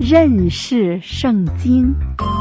认识圣经。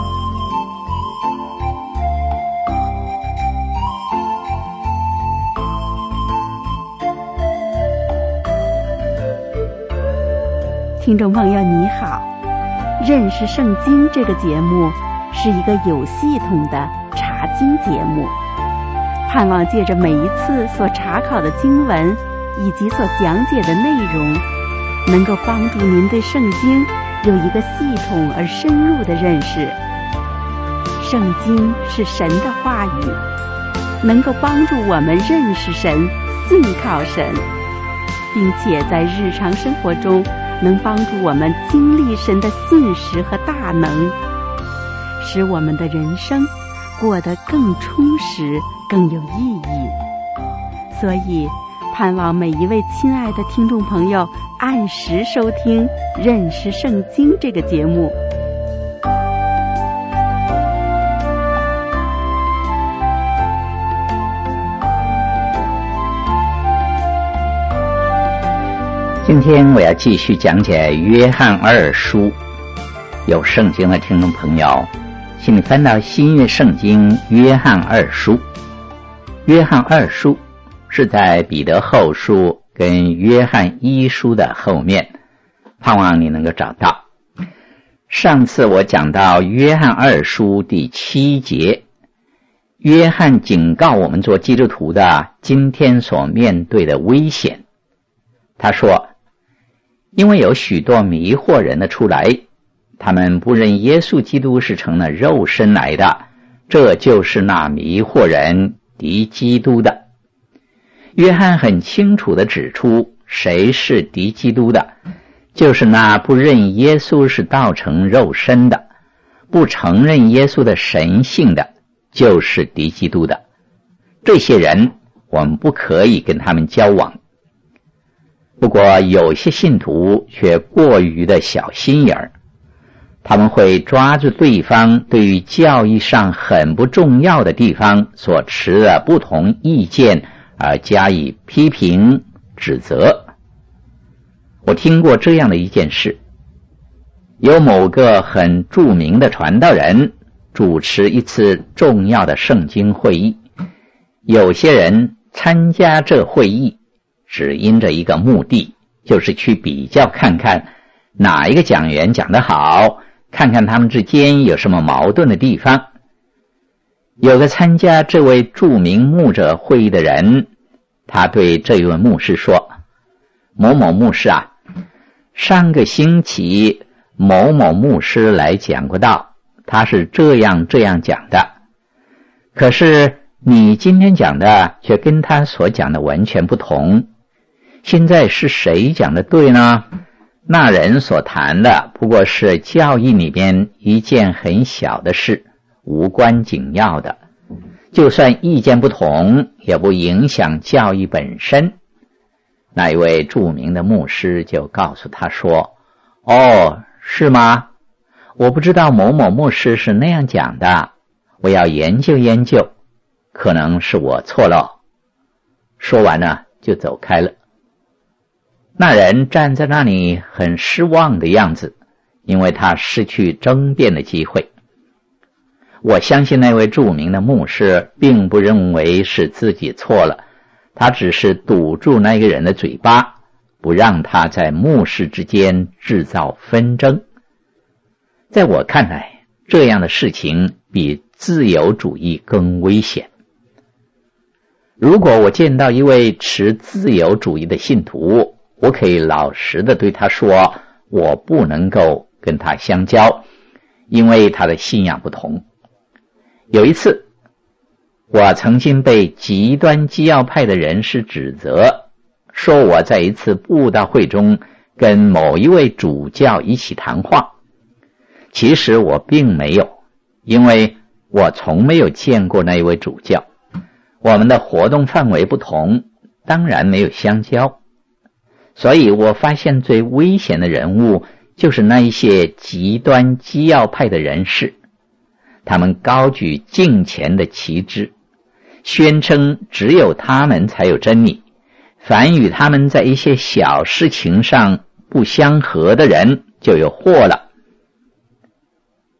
听众朋友你好，认识圣经这个节目是一个有系统的查经节目，盼望借着每一次所查考的经文以及所讲解的内容，能够帮助您对圣经有一个系统而深入的认识。圣经是神的话语，能够帮助我们认识神、信靠神，并且在日常生活中能帮助我们经历神的信实和大能，使我们的人生过得更充实、更有意义。所以盼望每一位亲爱的听众朋友按时收听《认识圣经》这个节目。 今天我要继续讲解约翰二书。有圣经的听众朋友，请你翻到新约圣经约翰二书。约翰二书是在彼得后书跟约翰一书的后面，盼望你能够找到。上次我讲到约翰二书第7节，约翰警告我们做基督徒的今天所面对的危险。他说，因为有许多迷惑人的出来，他们不认耶稣基督是成了肉身来的，这就是那迷惑人敌基督的。约翰很清楚地指出，谁是敌基督的，就是那不认耶稣是道成肉身的，不承认耶稣的神性的，就是敌基督的。这些人我们不可以跟他们交往。不过有些信徒却过于的小心眼儿，他们会抓住对方对于教义上很不重要的地方所持的不同意见而加以批评指责。我听过这样的一件事，有某个很著名的传道人主持一次重要的圣经会议，有些人参加这会议只因着一个目的，就是去比较看看哪一个讲员讲得好，看看他们之间有什么矛盾的地方。有个参加这位著名牧者会议的人，他对这一位牧师说，某某牧师啊，上个星期某某牧师来讲过道，他是这样讲的，可是你今天讲的却跟他所讲的完全不同。现在是谁讲的对呢？那人所谈的不过是教义里边一件很小的事，无关紧要的，就算意见不同也不影响教义本身。那一位著名的牧师就告诉他说，哦，是吗？我不知道某某牧师是那样讲的，我要研究研究，可能是我错了。说完了就走开了。那人站在那里很失望的样子，因为他失去争辩的机会。我相信那位著名的牧师并不认为是自己错了，他只是堵住那个人的嘴巴，不让他在牧师之间制造纷争。在我看来，这样的事情比自由主义更危险。如果我见到一位持自由主义的信徒，我可以老实地对他说，我不能够跟他相交，因为他的信仰不同。有一次，我曾经被极端基要派的人士指责，说我在一次布道会中跟某一位主教一起谈话。其实我并没有，因为我从没有见过那一位主教，我们的活动范围不同，当然没有相交。所以我发现最危险的人物就是那一些极端基要派的人士，他们高举敬虔的旗帜，宣称只有他们才有真理，凡与他们在一些小事情上不相合的人就有祸了。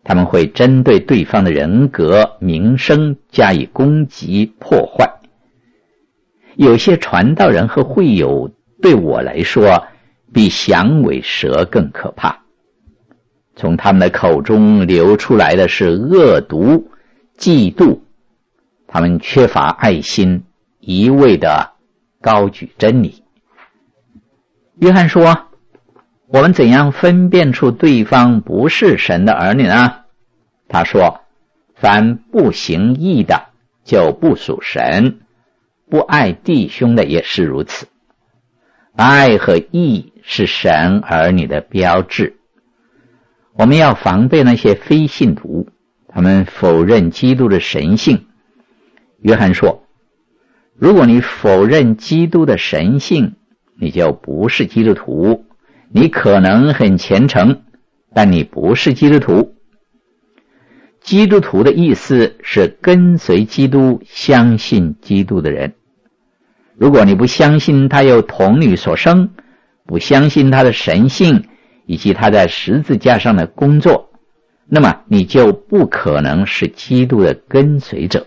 他们会针对对方的人格、名声加以攻击、破坏。有些传道人和会友对我来说，比响尾蛇更可怕。从他们的口中流出来的是恶毒、嫉妒，他们缺乏爱心，一味的高举真理。约翰说，我们怎样分辨出对方不是神的儿女呢？他说，凡不行义的就不属神，不爱弟兄的也是如此。爱和义是神儿女的标志。我们要防备那些非信徒，他们否认基督的神性。约翰说，如果你否认基督的神性，你就不是基督徒。你可能很虔诚，但你不是基督徒。基督徒的意思是跟随基督、相信基督的人。如果你不相信他有童女所生，不相信他的神性以及他在十字架上的工作，那么你就不可能是基督的跟随者。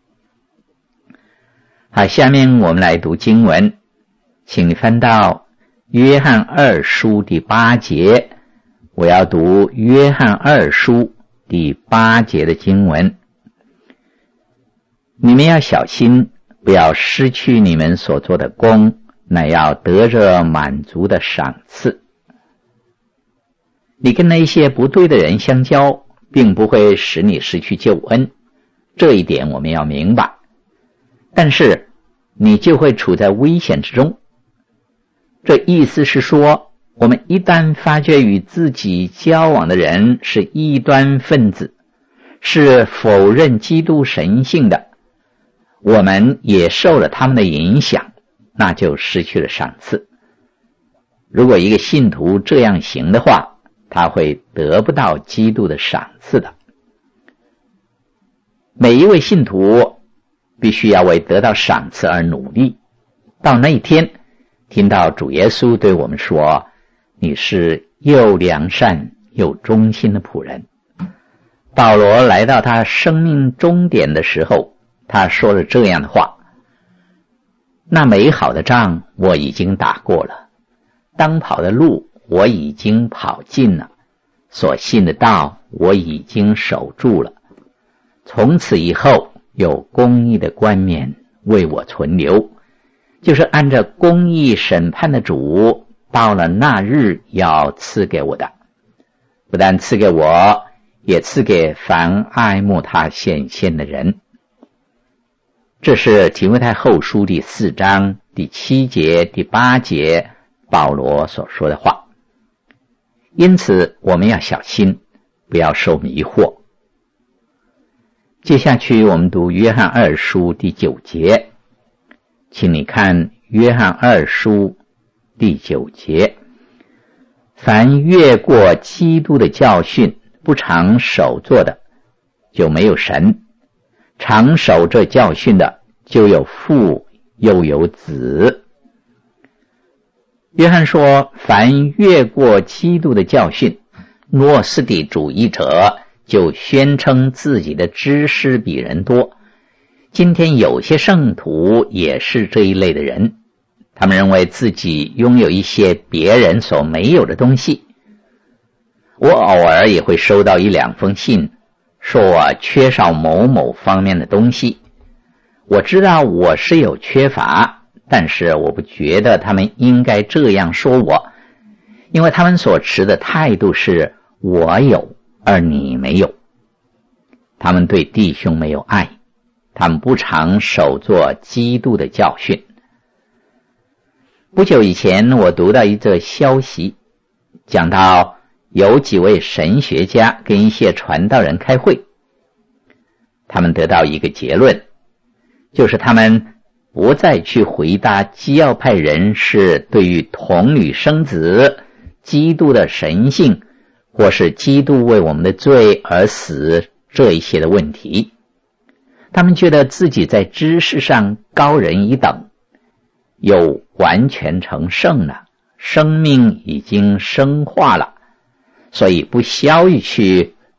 好，下面我们来读经文，请你翻到约翰二书第8节，我要读约翰二书第8节的经文。你们要小心，不要失去你们所做的功，乃要得着满足的赏赐。你跟那些不对的人相交，并不会使你失去救恩，这一点我们要明白。但是你就会处在危险之中。这意思是说，我们一旦发觉与自己交往的人是异端分子，是否认基督神性的，我们也受了他们的影响，那就失去了赏赐。如果一个信徒这样行的话，他会得不到基督的赏赐的。每一位信徒必须要为得到赏赐而努力，到那一天听到主耶稣对我们说，你是又良善又忠心的仆人。保罗来到他生命终点的时候，他说了这样的话，那美好的仗我已经打过了，当跑的路我已经跑尽了，所信的道我已经守住了。从此以后有公义的冠冕为我存留，就是按照公义审判的主到了那日要赐给我的，不但赐给我，也赐给凡爱慕他显现的人。这是提摩太后书第4章第7节、第8节保罗所说的话。因此我们要小心，不要受迷惑。接下去我们读约翰二书第9节，请你看约翰二书第9节，凡越过基督的教训不常守做的，就没有神；常守这教训的，就有父又有子。约翰说，凡越过基督的教训，诺斯底主义者就宣称自己的知识比人多。今天有些圣徒也是这一类的人，他们认为自己拥有一些别人所没有的东西。我偶尔也会收到1、2封信，说我缺少某某方面的东西。我知道我是有缺乏，但是我不觉得他们应该这样说我，因为他们所持的态度是我有而你没有。他们对弟兄没有爱，他们不常守做基督的教训。不久以前我读到一则消息，讲到有几位神学家跟一些传道人开会，他们得到一个结论，就是他们不再去回答基要派人士对于童女生子、基督的神性，或是基督为我们的罪而死这一些的问题。他们觉得自己在知识上高人一等，有完全成圣了，生命已经升化了，所以不需要去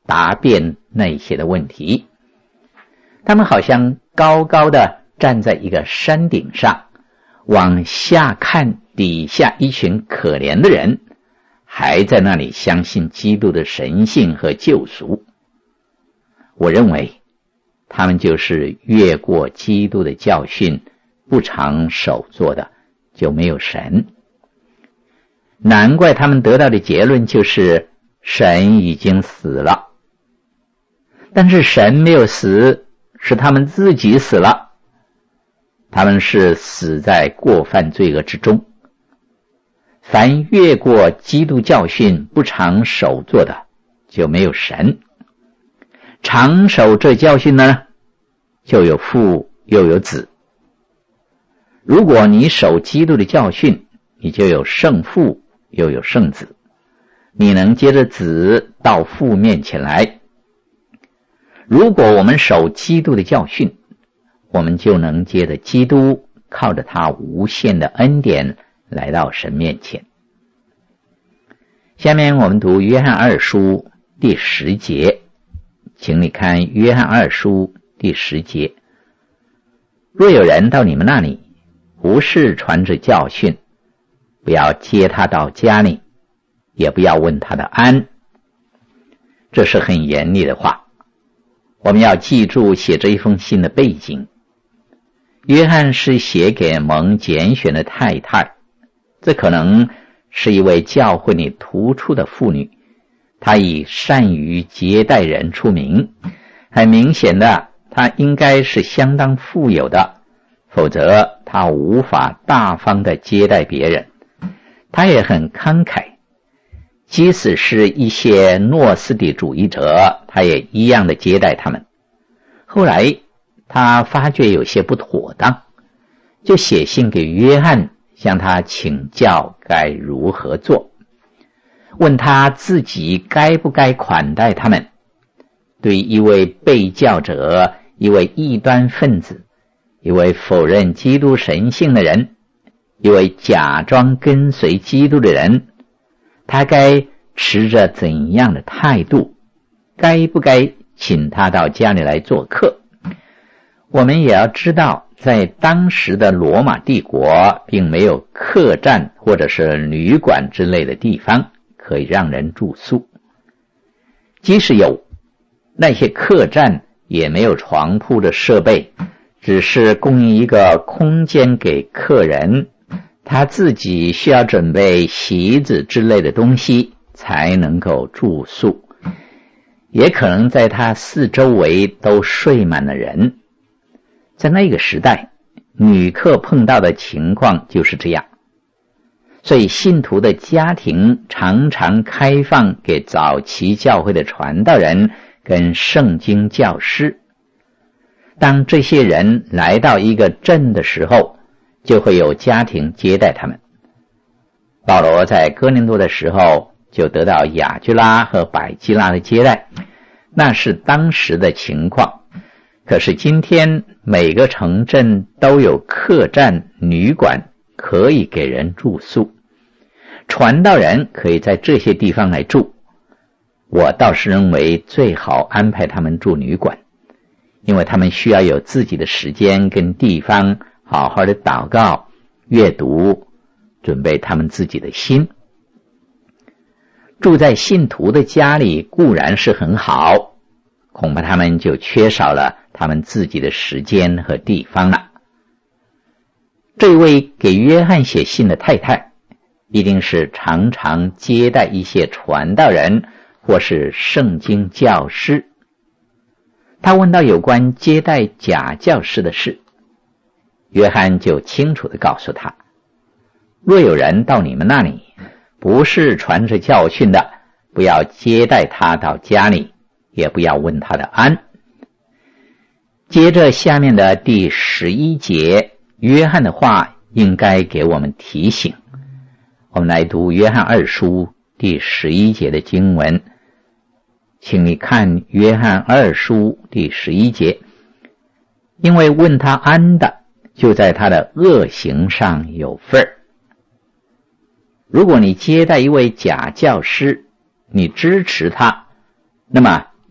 答辩那些的问题。他们好像高高的站在一个山顶上，往下看底下一群可怜的人，还在那里相信基督的神性和救赎。我认为他们就是越过基督的教训，不常守做的，就没有神。难怪他们得到的结论就是神已经死了。但是神没有死，是他们自己死了。他们是死在过犯罪恶之中。凡越过基督教训不常守做的，就没有神。常守这教训呢，就有父又有子。如果你守基督的教训，你就有圣父又有圣子，你能接着子到父面前来。如果我们守基督的教训，我们就能接着基督，靠着他无限的恩典来到神面前。下面我们读约翰二书第10节，请你看约翰二书第10节。若有人到你们那里，不是传着教训，不要接他到家里，也不要问他的安。这是很严厉的话，我们要记住写这一封信的背景。约翰是写给蒙拣选的太太，这可能是一位教会里突出的妇女，她以善于接待人出名。很明显的，她应该是相当富有的，否则她无法大方地接待别人。她也很慷慨，即使是一些诺斯底主义者，她也一样的接待他们。后来他发觉有些不妥当，就写信给约翰，向他请教该如何做，问他自己该不该款待他们。对一位背教者，一位异端分子，一位否认基督神性的人，一位假装跟随基督的人，他该持着怎样的态度？该不该请他到家里来做客？我们也要知道，在当时的罗马帝国并没有客栈或者是旅馆之类的地方可以让人住宿，即使有，那些客栈也没有床铺的设备，只是供应一个空间给客人，他自己需要准备席子之类的东西才能够住宿，也可能在他四周围都睡满了人。在那个时代，女客碰到的情况就是这样，所以信徒的家庭常常开放给早期教会的传道人跟圣经教师。当这些人来到一个镇的时候，就会有家庭接待他们。保罗在哥林多的时候就得到雅居拉和百基拉的接待，那是当时的情况。可是今天每个城镇都有客栈、旅馆可以给人住宿，传道人可以在这些地方来住。我倒是认为最好安排他们住旅馆，因为他们需要有自己的时间跟地方，好好的祷告、阅读，准备他们自己的心。住在信徒的家里固然是很好，恐怕他们就缺少了他们自己的时间和地方了。这位给约翰写信的太太一定是常常接待一些传道人或是圣经教师。他问到有关接待假教师的事，约翰就清楚地告诉他，若有人到你们那里，不是传着教训的，不要接待他到家里，也不要问他的安。接着下面的第11节，约翰的话应该给我们提醒。我们来读约翰二书第11节的经文，请你看约翰二书第11节，因为问他安的，就在他的恶行上有份儿。如果你接待一位假教师，你支持他，那么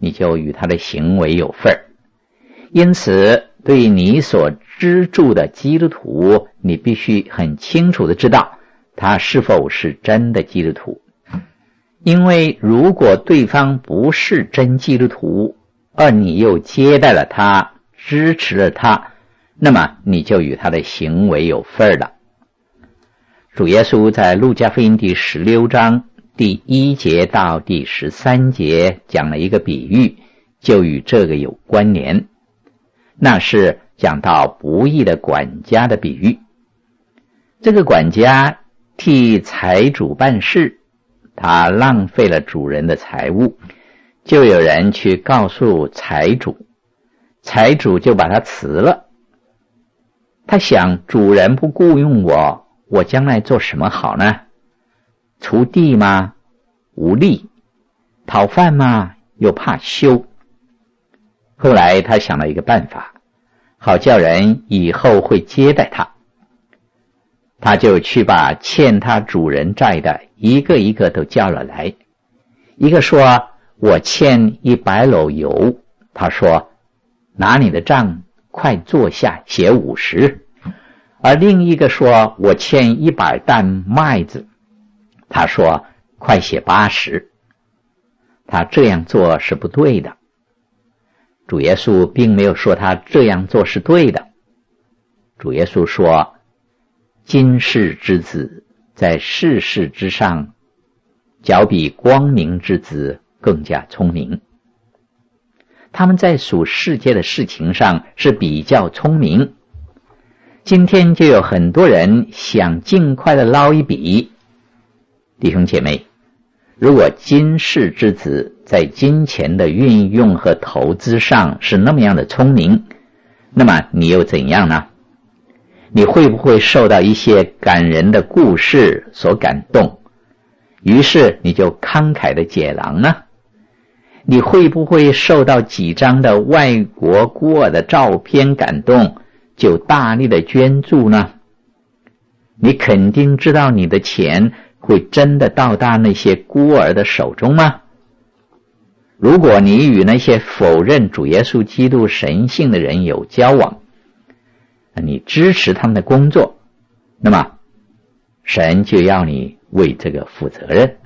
你就与他的行为有份儿。因此，对你所资助的基督徒，你必须很清楚的知道他是否是真的基督徒。因为如果对方不是真基督徒，而你又接待了他，支持了他，那么你就与他的行为有份了。主耶稣在路加福音第16章第1节到第13节讲了一个比喻，就与这个有关联。那是讲到不义的管家的比喻。这个管家替财主办事，他浪费了主人的财物，就有人去告诉财主，财主就把他辞了。他想，主人不雇用我，我将来做什么好呢？锄地吗？无力。讨饭吗？又怕羞。后来他想了一个办法，好叫人以后会接待他。他就去把欠他主人债的一个一个都叫了来。一个说，我欠100篓油。他说，拿你的账，快坐下写50。而另一个说，我欠100担麦子。他说，快写80。他这样做是不对的。主耶稣并没有说他这样做是对的。主耶稣说，今世之子在世事之上，较比光明之子更加聪明。他们在属世界的事情上是比较聪明。今天就有很多人想尽快的捞一笔。弟兄姐妹，如果今世之子在金钱的运用和投资上是那么样的聪明，那么你又怎样呢？你会不会受到一些感人的故事所感动，于是你就慷慨的解囊呢？你会不会受到几张的外国孤儿的照片感动，就大力的捐助呢？你肯定知道你的钱会真的到达那些孤儿的手中吗？如果你与那些否认主耶稣基督神性的人有交往，你支持他们的工作，那么神就要你为这个负责任。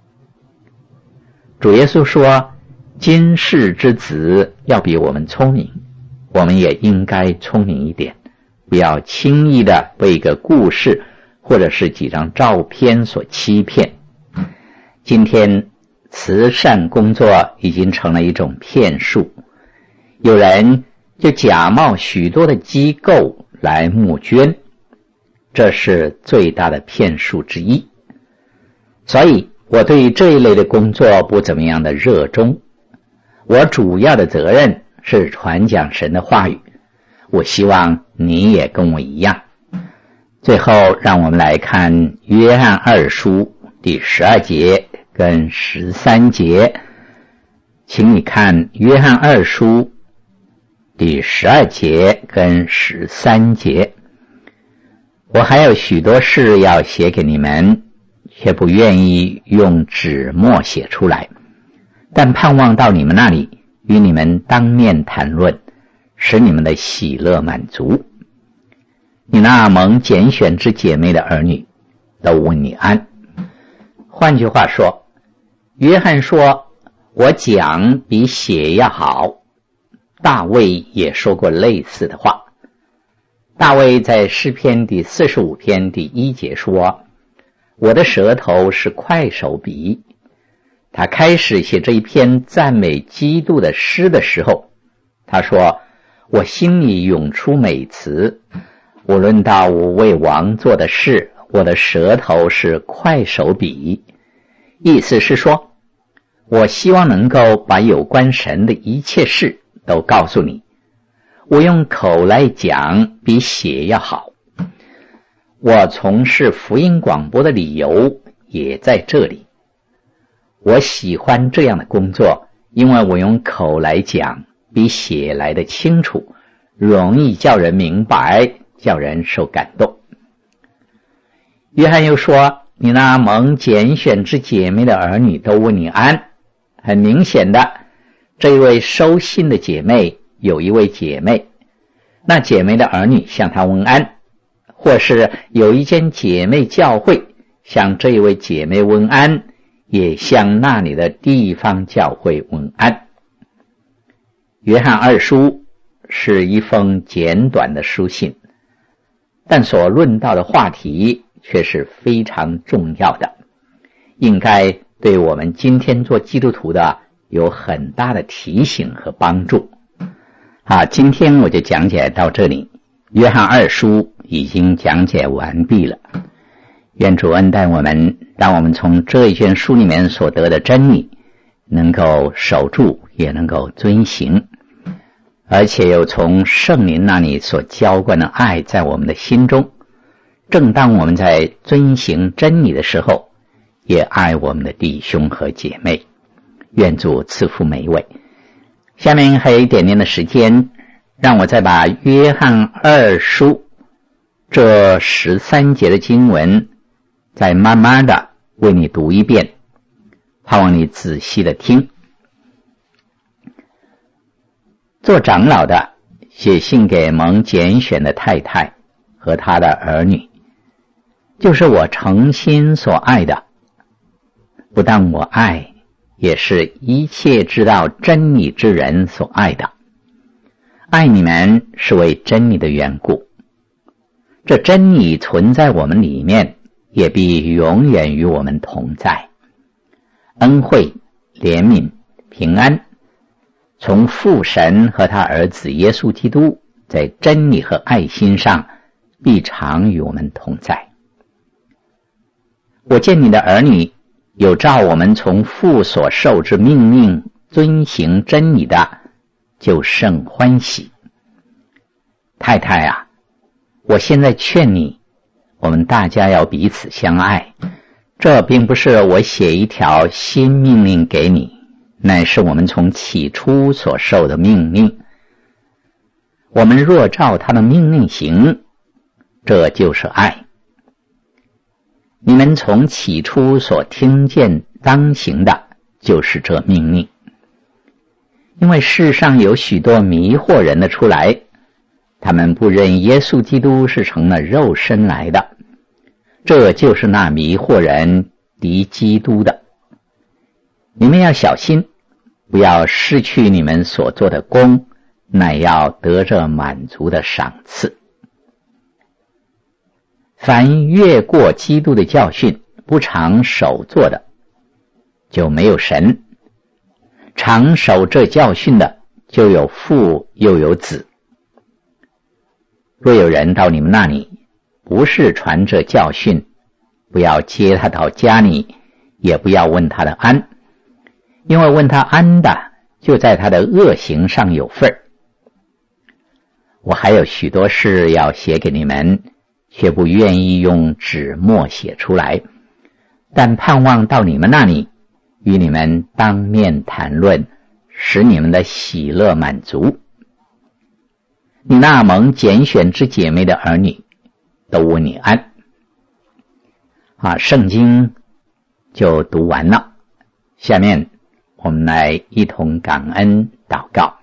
主耶稣说，今世之子要比我们聪明，我们也应该聪明一点，不要轻易的被一个故事或者是几张照片所欺骗。今天慈善工作已经成了一种骗术，有人就假冒许多的机构来募捐，这是最大的骗术之一。所以我对这一类的工作不怎么样的热衷，我主要的责任是传讲神的话语。我希望你也跟我一样。最后让我们来看约翰2书第12节跟13节，请你看约翰2书第12节跟13节。我还有许多事要写给你们，却不愿意用纸墨写出来，但盼望到你们那里，与你们当面谈论，使你们的喜乐满足。你那蒙拣选之姐妹的儿女都问你安。换句话说，约翰说，我讲比写要好。大卫也说过类似的话。大卫在诗篇第45篇第1节说，我的舌头是快手笔。他开始写这一篇赞美基督的诗的时候，他说，我心里涌出美词，无论到我为王做的事，我的舌头是快手笔。意思是说，我希望能够把有关神的一切事都告诉你。我用口来讲比写要好。我从事福音广播的理由也在这里。我喜欢这样的工作，因为我用口来讲比写来的清楚，容易叫人明白，叫人受感动。约翰又说，你那蒙拣选之姐妹的儿女都问你安。很明显的， 这一位收信的姐妹有一位姐妹，那姐妹的儿女向她问安，或是有一间姐妹教会向这一位姐妹问安，也向那里的地方教会问安。约翰二书是一封简短的书信，但所论到的话题却是非常重要的，应该对我们今天做基督徒的有很大的提醒和帮助。今天我就讲解到这里，约翰二书已经讲解完毕了。愿主恩待我们，让我们从这一卷书里面所得的真理能够守住，也能够遵行，而且又从圣灵那里所浇灌的爱在我们的心中。正当我们在遵行真理的时候，也爱我们的弟兄和姐妹。愿主赐福每一位。下面还有一点点的时间，让我再把约翰二书这13节的经文再慢慢的为你读一遍，盼望你仔细的听。做长老的写信给蒙拣选的太太和他的儿女，就是我诚心所爱的，不但我爱，也是一切知道真理之人所爱的。爱你们是为真理的缘故，这真理存在我们里面，也必永远与我们同在。恩惠、怜悯、平安，从父神和他儿子耶稣基督在真理和爱心上必常与我们同在。我见你的儿女有照我们从父所受之命令遵行真理的，就甚欢喜。太太啊，我现在劝你，我们大家要彼此相爱。这并不是我写一条新命令给你，乃是我们从起初所受的命令。我们若照他的命令行，这就是爱。你们从起初所听见当行的，就是这命令。因为世上有许多迷惑人的出来，他们不认耶稣基督是成了肉身来的，这就是那迷惑人敌基督的。你们要小心，不要失去你们所做的功，乃要得着满足的赏赐。凡越过基督的教训，不常守做的，就没有神；常守这教训的，就有父又有子。若有人到你们那里，不是传这教训，不要接他到家里，也不要问他的安，因为问他安的，就在他的恶行上有份儿。我还有许多事要写给你们，却不愿意用纸墨写出来，但盼望到你们那里，与你们当面谈论，使你们的喜乐满足。你那蒙拣选之姐妹的儿女都问你安。圣经就读完了，下面我们来一同感恩祷告。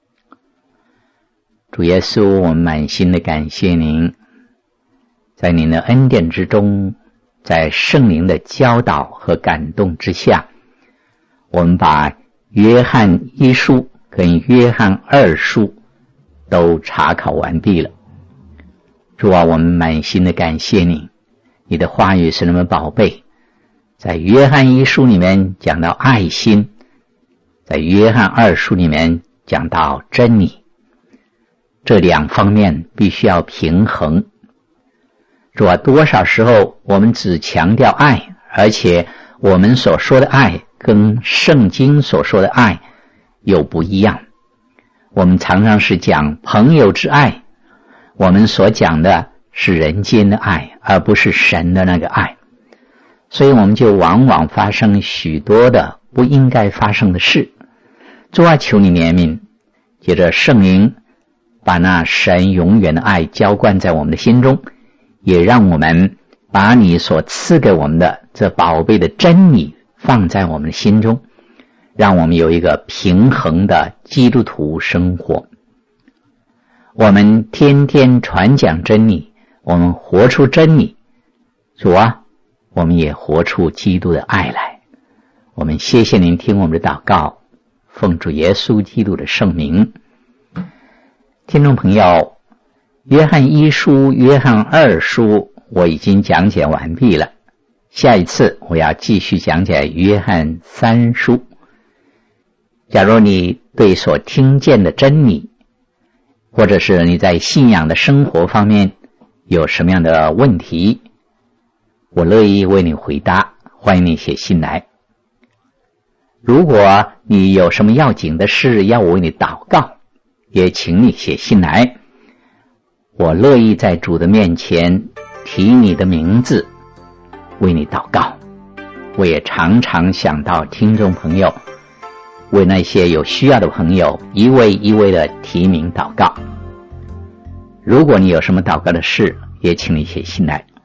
主耶稣，我们满心的感谢您，在您的恩典之中，在圣灵的教导和感动之下，我们把约翰一书跟约翰二书都查考完毕了。主啊，我们满心的感谢你，你的话语是那么宝贝。在约翰一书里面讲到爱心，在约翰二书里面讲到真理，这两方面必须要平衡。主啊，多少时候我们只强调爱，而且我们所说的爱跟圣经所说的爱又不一样。我们常常是讲朋友之爱，我们所讲的是人间的爱，而不是神的那个爱。所以我们就往往发生许多的不应该发生的事。主啊，求你怜悯，借着圣灵把那神永远的爱浇灌在我们的心中，也让我们把你所赐给我们的这宝贝的真理放在我们的心中， 让我们有一个平衡的基督徒生活。我们天天传讲真理，我们活出真理。主啊，我们也活出基督的爱来。我们谢谢您听我们的祷告，奉主耶稣基督的圣名。听众朋友，约翰一书、约翰二书我已经讲解完毕了，下一次我要继续讲解约翰三书。假如你对所听见的真理，或者是你在信仰的生活方面有什么样的问题，我乐意为你回答，欢迎你写信来。如果你有什么要紧的事要我为你祷告，也请你写信来，我乐意在主的面前提你的名字为你祷告。我也常常想到听众朋友，为那些有需要的朋友一位一位的提名祷告。如果你有什么祷告的事，也请你写信来。